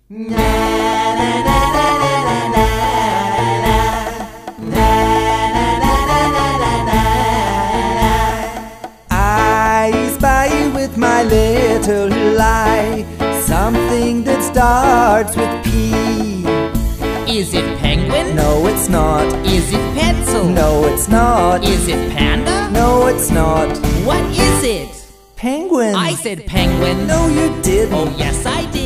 I spy you with my little lie, something that starts with P. Is it penguin? No, it's not. Is it pencil? No, it's not. Is it panda? No, it's not. What is it? Penguin. I said penguin. No, you didn't. Oh, yes, I did.